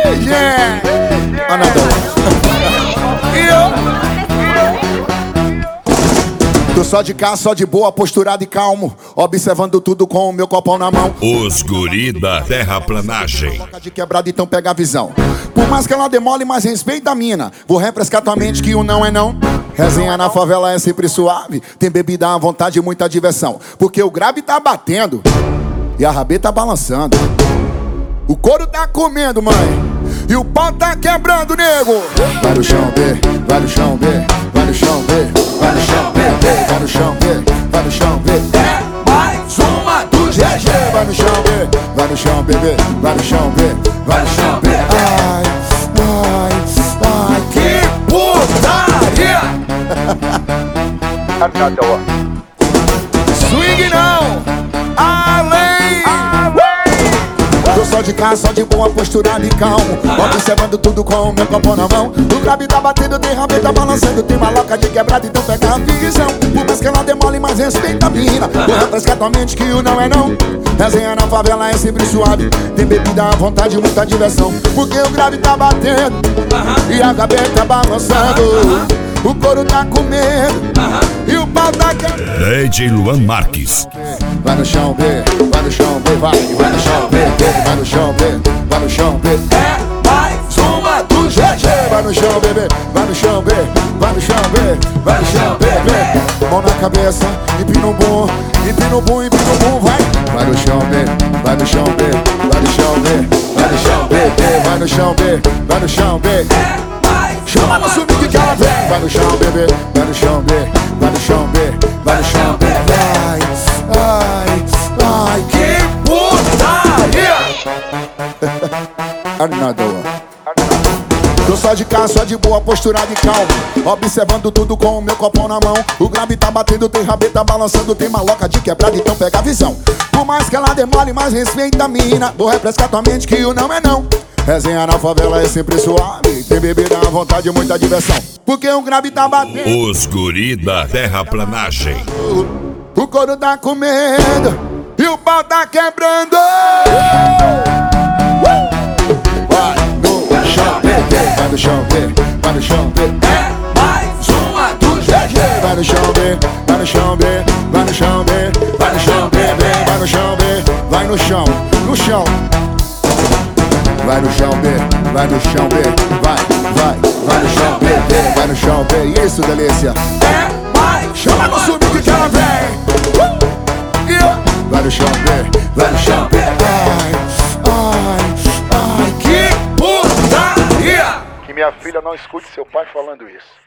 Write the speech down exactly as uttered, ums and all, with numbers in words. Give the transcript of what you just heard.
gente. Anadão. E eu? Tô só de cá, só de boa, posturado e calmo, observando tudo com o meu copão na mão. Os guri da terraplanagem. Toca de quebrada, então pega a visão. Por mais que ela demole, mas respeita a mina. Vou refrescar tua mente que o não é não. Resenha na favela é sempre suave. Tem bebida à vontade e muita diversão. Porque o grave tá batendo e a rabeta tá balançando. O couro tá comendo, mãe, e o pau tá quebrando, nego. Vai no chão, B, vai no chão, B, vai no chão, B, vai no chão, B, vai no chão, B, vai no chão, B. É mais uma do G G. Vai no chão, B, vai no chão, bebê, vai no chão, B, vai no chão, B. Ai, ai, ai, que putaria! Swing não, além. Tô só de cá, só de boa, posturado e calmo, observando tudo com o meu copo na mão. O grave tá batendo, tem rabeta balançando, tem maloca de quebrada, então pega a visão. Por mais que ela demole, mas respeita a mina. Vou refrescar tua mente que o não é não. Resenha na favela é sempre suave. Tem bebida à vontade e muita diversão. Porque o grave tá batendo e a rabeta balançando. O couro tá comendo e o pau tá quebrando. D J Luan Marques. Vai no chão, B, vai no chão, B, vai, vai no chão, B, vai no chão, B, vai no chão, B. É mais uma do G G. Vai no chão, bebê, vai no chão, B, vai no chão, B, vai no chão, B, B. Mão na cabeça, empina o bum, empina o bum, empina o bum, vai. Vai no chão, B, vai no chão, B, vai no chão, B, vai no chão, B, B, vai no chão, B, vai no chão, B. Chama no swing que ela vem. Vai no chão, bebê, vai no chão, B, vai no chão, B, vai no chão, B. Vai, ai, ai, que putaria! Another. Tô só de cá, só de boa, posturado e calmo, observando tudo com o meu copão na mão. O grave tá batendo, tem rabeta balançando, tem maloca de quebrada, então pega a visão. Por mais que ela demole, mas respeita a mina. Vou refrescar tua mente que o não é não. Resenha na favela é sempre suave. Tem bebida à vontade e muita diversão. Porque o grave tá batendo. Os guri da terraplanagem. O couro tá comendo e o pau tá quebrando. Vai no chão, B, vai no chão, B, vai no chão, B. É mais uma do G G. Vai no chão, B, vai no chão, B, vai no chão, B, vai no chão, B, vai no chão, B, vai no chão, no chão. Vai no chão, B, vai no chão, B, vai, vai, vai no chão, B, B, vai no chão, B, isso, delícia. É mais, chama no swing que ela vem. Uh! Yeah. Vai no chão, B, vai no chão, B, ai, ai, ai, que putaria! Que minha filha não escute seu pai falando isso.